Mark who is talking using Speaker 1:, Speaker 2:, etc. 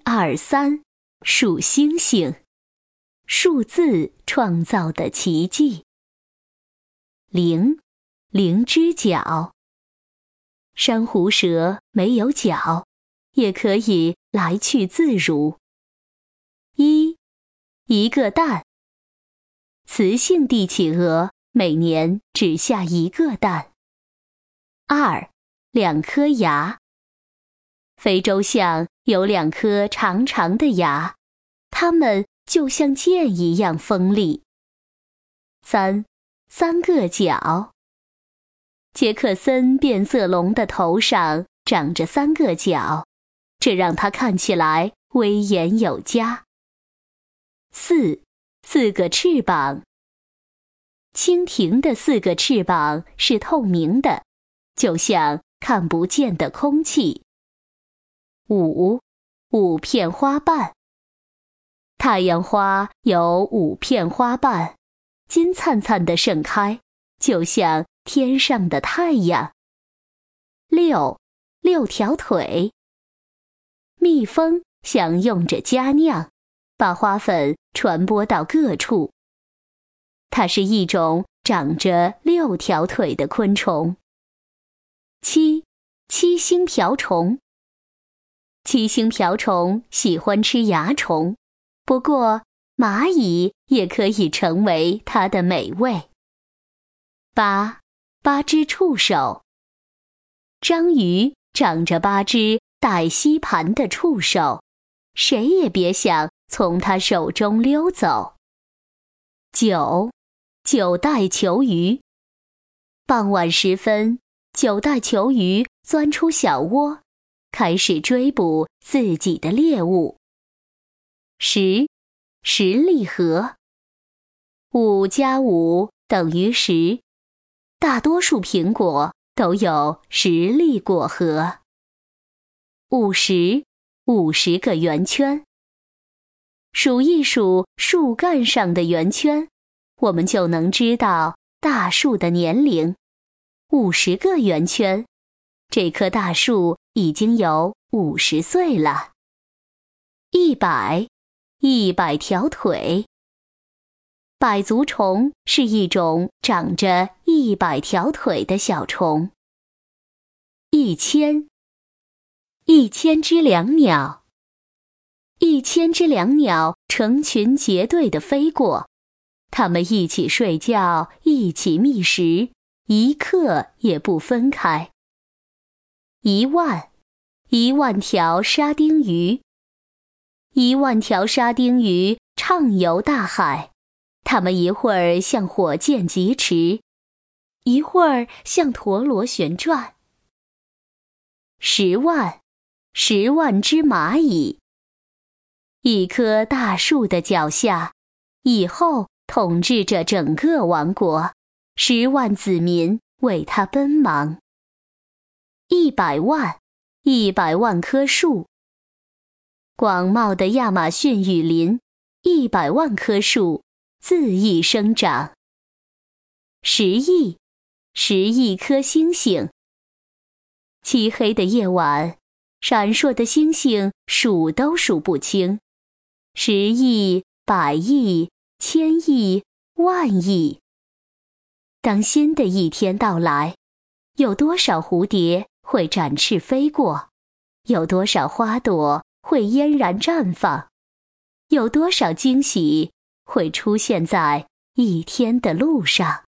Speaker 1: 1、2、3，数星星，数字创造的奇迹。0，零只脚。珊瑚蛇没有脚，也可以来去自如。1，一个蛋。雌性帝企鹅每年只下1个蛋。2，两颗牙。非洲象有2颗长长的牙，它们就像剑一样锋利。3，三个角。杰克森变色龙的头上长着3个角，这让它看起来威严有加。4，四个翅膀。蜻蜓的4个翅膀是透明的，就像看不见的空气。5，五片花瓣。太阳花有5片花瓣，金灿灿地盛开，就像天上的太阳。6，六条腿。蜜蜂享用着佳酿，把花粉传播到各处。它是一种长着6条腿的昆虫。7，七星瓢虫。七星瓢虫喜欢吃蚜虫，不过蚂蚁也可以成为它的美味。8，八只触手。章鱼长着8只带吸盘的触手，谁也别想从它手中溜走。9，九带球鱼。傍晚时分，九带球鱼钻出小窝，开始追捕自己的猎物。10，实力盒。5加5等于10，大多数苹果都有实力果核。50， 50个圆圈。数一数树干上的圆圈，我们就能知道大树的年龄。50个圆圈，这棵大树已经有50岁了。100， 100条腿。百足虫是一种长着100条腿的小虫。1000， 1000只椋鸟。1000只椋鸟成群结队地飞过，它们一起睡觉，一起觅食，一刻也不分开。10000， 10000条沙丁鱼。10000条沙丁鱼畅游大海，它们一会儿像火箭疾驰，一会儿像陀螺旋转。100000， 100000只蚂蚁。一棵大树的脚下，以后统治着整个王国，10万子民为它奔忙。100万，100万棵树。广袤的亚马逊雨林，100万棵树恣意生长。10亿，10亿颗星星。漆黑的夜晚，闪烁的星星数都数不清，10亿、100亿、1000亿、万亿。当新的一天到来，有多少蝴蝶会展翅飞过？有多少花朵会嫣然绽放？有多少惊喜会出现在一天的路上？